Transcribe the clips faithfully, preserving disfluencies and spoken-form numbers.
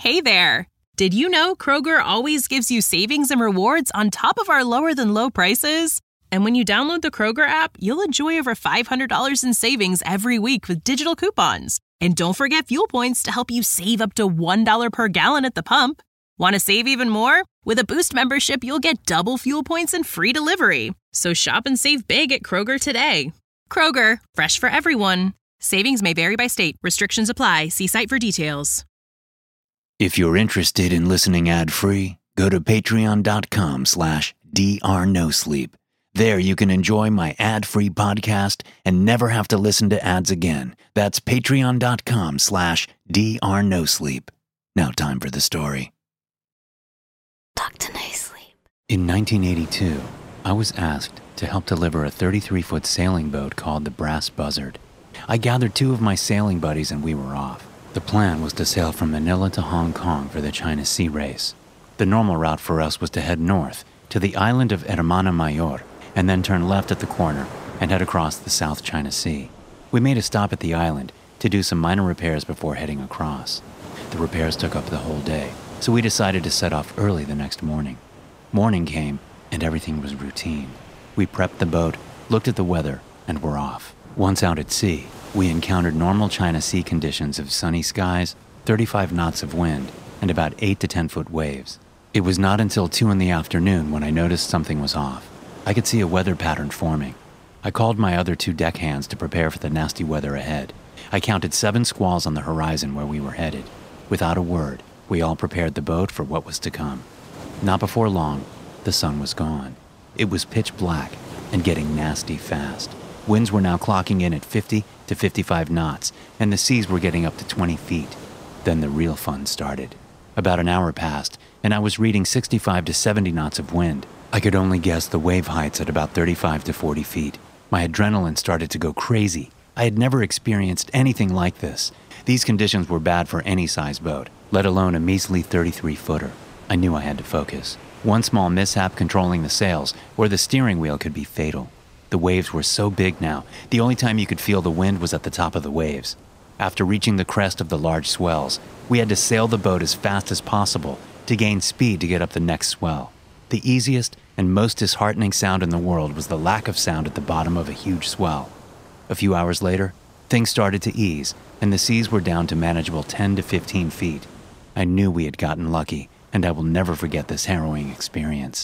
Hey there! Did you know Kroger always gives you savings and rewards on top of our lower-than-low prices? And when you download the Kroger app, you'll enjoy over five hundred dollars in savings every week with digital coupons. And don't forget fuel points to help you save up to one dollar per gallon at the pump. Want to save even more? With a Boost membership, you'll get double fuel points and free delivery. So shop and save big at Kroger today. Kroger, fresh for everyone. Savings may vary by state. Restrictions apply. See site for details. If you're interested in listening ad-free, go to patreon.com slash drnosleep. There you can enjoy my ad-free podcast and never have to listen to ads again. That's patreon.com slash drnosleep. Now time for the story. Doctor No Sleep. In nineteen eighty-two, I was asked to help deliver a thirty-three foot sailing boat called the Brass Buzzard. I gathered two of my sailing buddies and we were off. The plan was to sail from Manila to Hong Kong for the China Sea Race. The normal route for us was to head north to the island of Hermana Mayor and then turn left at the corner and head across the South China Sea. We made a stop at the island to do some minor repairs before heading across. The repairs took up the whole day, so we decided to set off early the next morning. Morning came and everything was routine. We prepped the boat, looked at the weather, and were off. Once out at sea, we encountered normal China Sea conditions of sunny skies, thirty-five knots of wind, and about eight to ten foot waves. It was not until two in the afternoon when I noticed something was off. I could see a weather pattern forming. I called my other two deckhands to prepare for the nasty weather ahead. I counted seven squalls on the horizon where we were headed. Without a word, we all prepared the boat for what was to come. Not before long, the sun was gone. It was pitch black and getting nasty fast. Winds were now clocking in at fifty to fifty-five knots, and the seas were getting up to twenty feet. Then the real fun started. About an hour passed, and I was reading sixty-five to seventy knots of wind. I could only guess the wave heights at about thirty-five to forty feet. My adrenaline started to go crazy. I had never experienced anything like this. These conditions were bad for any size boat, let alone a measly thirty-three footer. I knew I had to focus. One small mishap controlling the sails or the steering wheel could be fatal. The waves were so big now, the only time you could feel the wind was at the top of the waves. After reaching the crest of the large swells, we had to sail the boat as fast as possible to gain speed to get up the next swell. The easiest and most disheartening sound in the world was the lack of sound at the bottom of a huge swell. A few hours later, things started to ease, and the seas were down to manageable ten to fifteen feet. I knew we had gotten lucky, and I will never forget this harrowing experience.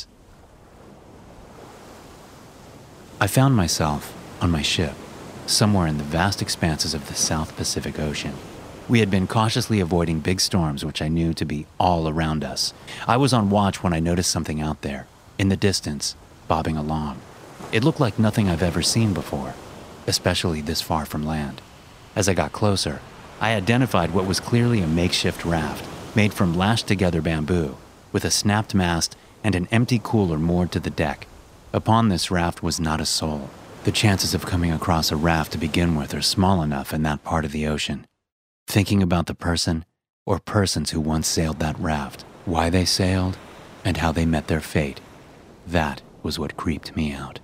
I found myself on my ship, somewhere in the vast expanses of the South Pacific Ocean. We had been cautiously avoiding big storms, which I knew to be all around us. I was on watch when I noticed something out there, in the distance, bobbing along. It looked like nothing I've ever seen before, especially this far from land. As I got closer, I identified what was clearly a makeshift raft made from lashed-together bamboo, with a snapped mast and an empty cooler moored to the deck. Upon this raft was not a soul. The chances of coming across a raft to begin with are small enough in that part of the ocean. Thinking about the person or persons who once sailed that raft, why they sailed, and how they met their fate, that was what creeped me out.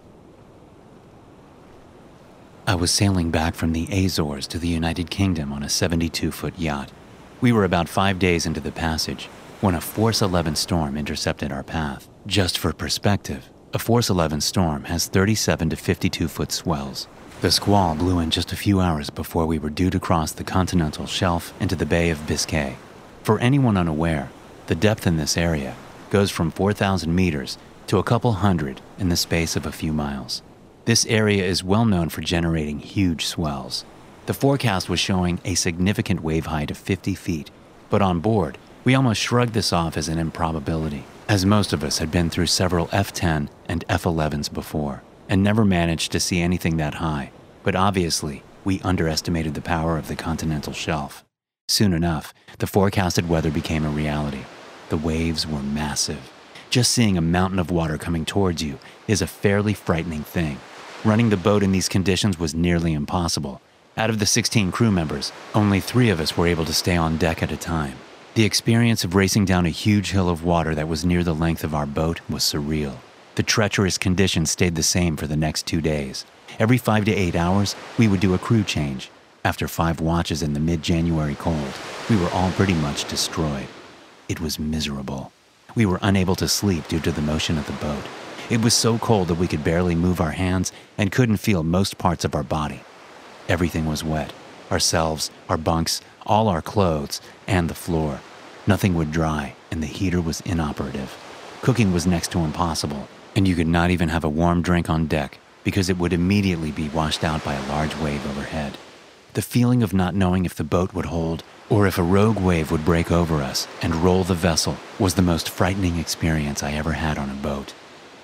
I was sailing back from the Azores to the United Kingdom on a seventy-two foot yacht. We were about five days into the passage when a Force eleven storm intercepted our path. Just for perspective, a Force eleven storm has thirty-seven to fifty-two foot swells. The squall blew in just a few hours before we were due to cross the continental shelf into the Bay of Biscay. For anyone unaware, the depth in this area goes from four thousand meters to a couple hundred in the space of a few miles. This area is well known for generating huge swells. The forecast was showing a significant wave height of fifty feet, but on board, we almost shrugged this off as an improbability, as most of us had been through several F ten and F elevens before, and never managed to see anything that high. But obviously, we underestimated the power of the continental shelf. Soon enough, the forecasted weather became a reality. The waves were massive. Just seeing a mountain of water coming towards you is a fairly frightening thing. Running the boat in these conditions was nearly impossible. Out of the sixteen crew members, only three of us were able to stay on deck at a time. The experience of racing down a huge hill of water that was near the length of our boat was surreal. The treacherous conditions stayed the same for the next two days. Every five to eight hours, we would do a crew change. After five watches in the mid-January cold, we were all pretty much destroyed. It was miserable. We were unable to sleep due to the motion of the boat. It was so cold that we could barely move our hands and couldn't feel most parts of our body. Everything was wet. Ourselves, our bunks, all our clothes, and the floor. Nothing would dry, and the heater was inoperative. Cooking was next to impossible, and you could not even have a warm drink on deck because it would immediately be washed out by a large wave overhead. The feeling of not knowing if the boat would hold or if a rogue wave would break over us and roll the vessel was the most frightening experience I ever had on a boat.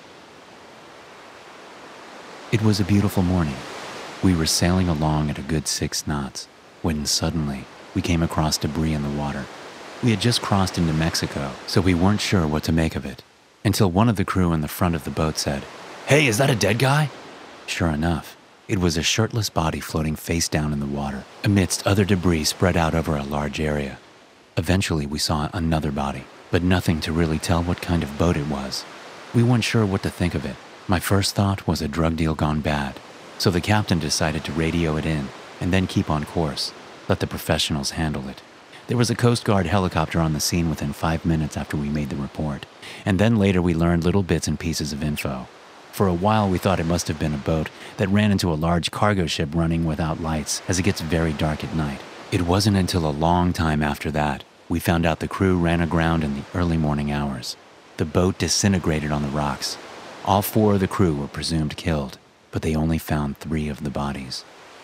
It was a beautiful morning. We were sailing along at a good six knots when suddenly we came across debris in the water. We had just crossed into Mexico, so we weren't sure what to make of it, until one of the crew in the front of the boat said, "Hey, is that a dead guy?" Sure enough, it was a shirtless body floating face down in the water, amidst other debris spread out over a large area. Eventually, we saw another body, but nothing to really tell what kind of boat it was. We weren't sure what to think of it. My first thought was a drug deal gone bad, so the captain decided to radio it in and then keep on course, let the professionals handle it. There was a Coast Guard helicopter on the scene within five minutes after we made the report, and then later we learned little bits and pieces of info. For a while we thought it must have been a boat that ran into a large cargo ship running without lights, as it gets very dark at night. It wasn't until a long time after that we found out the crew ran aground in the early morning hours. The boat disintegrated on the rocks. All four of the crew were presumed killed, but they only found three of the bodies.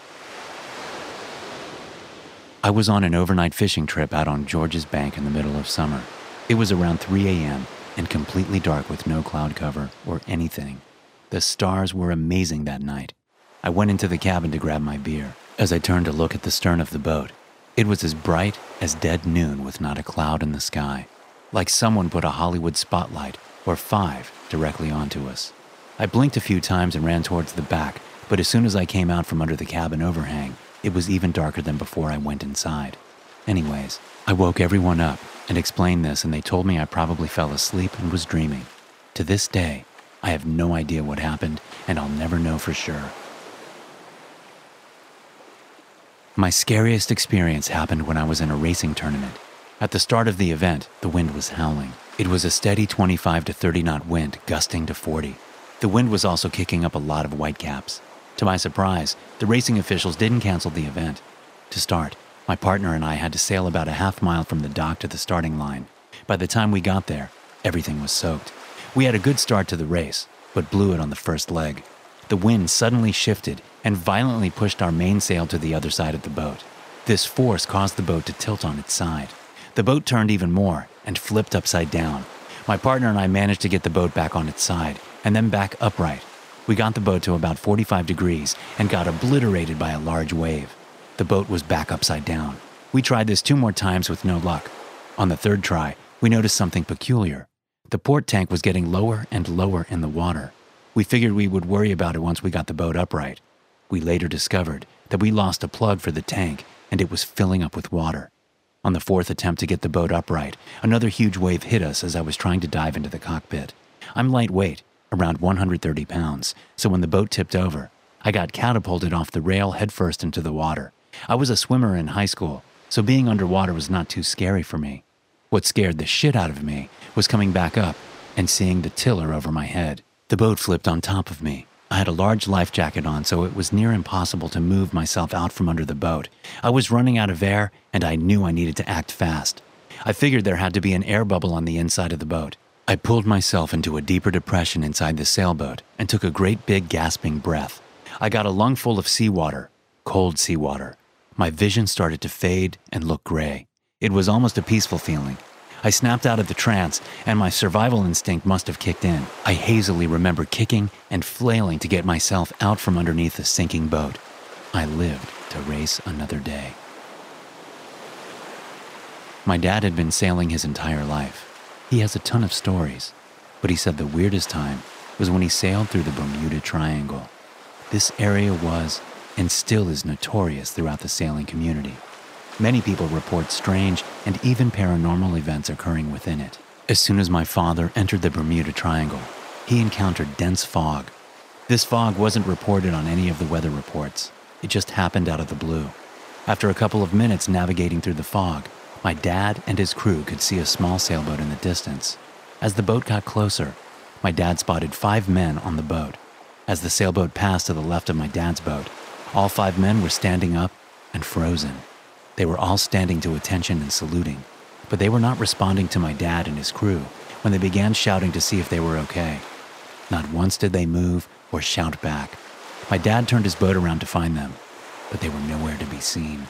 I was on an overnight fishing trip out on George's Bank in the middle of summer. It was around three a.m. and completely dark with no cloud cover or anything. The stars were amazing that night. I went into the cabin to grab my beer. As I turned to look at the stern of the boat, it was as bright as dead noon with not a cloud in the sky, like someone put a Hollywood spotlight or five directly onto us. I blinked a few times and ran towards the back, but as soon as I came out from under the cabin overhang, it was even darker than before I went inside. Anyways, I woke everyone up and explained this, and they told me I probably fell asleep and was dreaming. To this day, I have no idea what happened, and I'll never know for sure. My scariest experience happened when I was in a racing tournament. At the start of the event, the wind was howling. It was a steady twenty-five to thirty knot wind, gusting to forty. The wind was also kicking up a lot of whitecaps. To my surprise, the racing officials didn't cancel the event. To start, my partner and I had to sail about a half mile from the dock to the starting line. By the time we got there, everything was soaked. We had a good start to the race, but blew it on the first leg. The wind suddenly shifted and violently pushed our mainsail to the other side of the boat. This force caused the boat to tilt on its side. The boat turned even more and flipped upside down. My partner and I managed to get the boat back on its side and then back upright. We got the boat to about forty-five degrees and got obliterated by a large wave. The boat was back upside down. We tried this two more times with no luck. On the third try, we noticed something peculiar. The port tank was getting lower and lower in the water. We figured we would worry about it once we got the boat upright. We later discovered that we lost a plug for the tank and it was filling up with water. On the fourth attempt to get the boat upright, another huge wave hit us as I was trying to dive into the cockpit. I'm lightweight, around one hundred thirty pounds, so when the boat tipped over, I got catapulted off the rail headfirst into the water. I was a swimmer in high school, so being underwater was not too scary for me. What scared the shit out of me was coming back up and seeing the tiller over my head. The boat flipped on top of me. I had a large life jacket on, so it was near impossible to move myself out from under the boat. I was running out of air, and I knew I needed to act fast. I figured there had to be an air bubble on the inside of the boat. I pulled myself into a deeper depression inside the sailboat and took a great big gasping breath. I got a lungful of seawater, cold seawater. My vision started to fade and look gray. It was almost a peaceful feeling. I snapped out of the trance, and my survival instinct must have kicked in. I hazily remember kicking and flailing to get myself out from underneath the sinking boat. I lived to race another day. My dad had been sailing his entire life. He has a ton of stories, but he said the weirdest time was when he sailed through the Bermuda Triangle. This area was, and still is, notorious throughout the sailing community. Many people report strange and even paranormal events occurring within it. As soon as my father entered the Bermuda Triangle, he encountered dense fog. This fog wasn't reported on any of the weather reports. It just happened out of the blue. After a couple of minutes navigating through the fog, My dad and his crew could see a small sailboat in the distance. As the boat got closer, my dad spotted five men on the boat. As the sailboat passed to the left of my dad's boat, all five men were standing up and frozen. They were all standing to attention and saluting, but they were not responding to my dad and his crew when they began shouting to see if they were okay. Not once did they move or shout back. My dad turned his boat around to find them, but they were nowhere to be seen.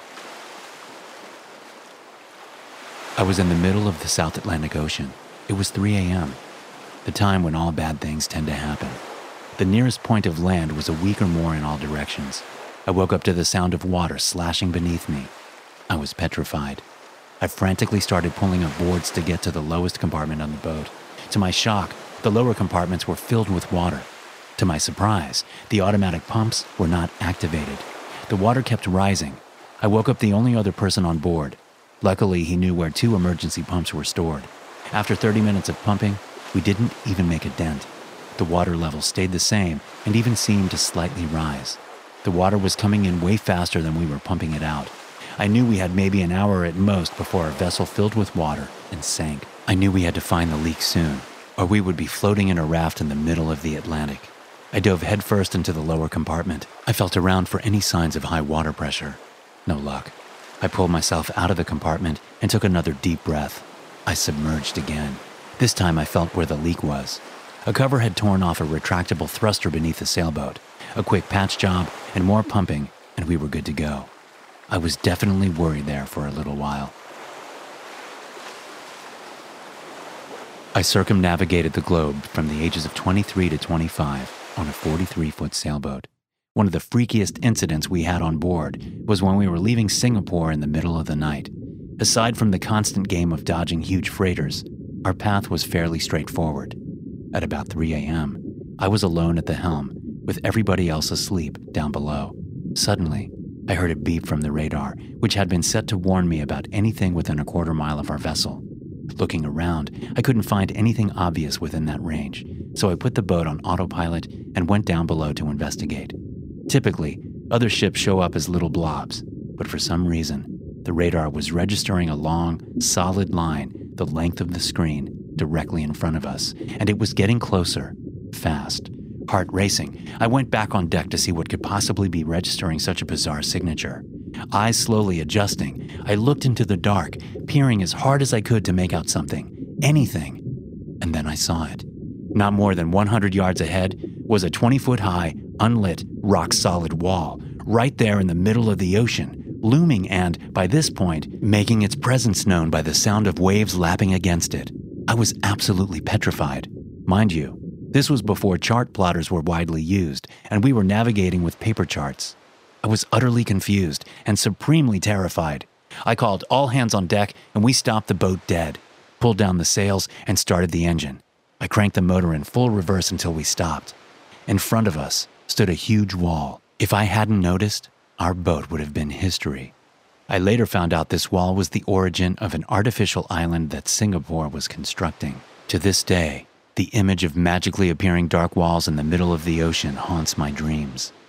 I was in the middle of the South Atlantic Ocean. It was three a.m., the time when all bad things tend to happen. The nearest point of land was a week or more in all directions. I woke up to the sound of water slashing beneath me. I was petrified. I frantically started pulling up boards to get to the lowest compartment on the boat. To my shock, the lower compartments were filled with water. To my surprise, the automatic pumps were not activated. The water kept rising. I woke up the only other person on board. Luckily, he knew where two emergency pumps were stored. After thirty minutes of pumping, we didn't even make a dent. The water level stayed the same and even seemed to slightly rise. The water was coming in way faster than we were pumping it out. I knew we had maybe an hour at most before our vessel filled with water and sank. I knew we had to find the leak soon, or we would be floating in a raft in the middle of the Atlantic. I dove headfirst into the lower compartment. I felt around for any signs of high water pressure. No luck. I pulled myself out of the compartment and took another deep breath. I submerged again. This time I felt where the leak was. A cover had torn off a retractable thruster beneath the sailboat. A quick patch job and more pumping, and we were good to go. I was definitely worried there for a little while. I circumnavigated the globe from the ages of twenty-three to twenty-five on a forty-three foot sailboat. One of the freakiest incidents we had on board was when we were leaving Singapore in the middle of the night. Aside from the constant game of dodging huge freighters, our path was fairly straightforward. At about three a.m., I was alone at the helm, with everybody else asleep down below. Suddenly, I heard a beep from the radar, which had been set to warn me about anything within a quarter mile of our vessel. Looking around, I couldn't find anything obvious within that range, so I put the boat on autopilot and went down below to investigate. Typically, other ships show up as little blobs, but for some reason, the radar was registering a long, solid line the length of the screen directly in front of us, and it was getting closer, fast. Heart racing, I went back on deck to see what could possibly be registering such a bizarre signature. Eyes slowly adjusting, I looked into the dark, peering as hard as I could to make out something, anything. And then I saw it. Not more than one hundred yards ahead was a twenty-foot-high, unlit, rock-solid wall, right there in the middle of the ocean, looming and, by this point, making its presence known by the sound of waves lapping against it. I was absolutely petrified. Mind you, this was before chart plotters were widely used, and we were navigating with paper charts. I was utterly confused and supremely terrified. I called all hands on deck, and we stopped the boat dead, pulled down the sails, and started the engine. I cranked the motor in full reverse until we stopped. In front of us stood a huge wall. If I hadn't noticed, our boat would have been history. I later found out this wall was the origin of an artificial island that Singapore was constructing. To this day, the image of magically appearing dark walls in the middle of the ocean haunts my dreams.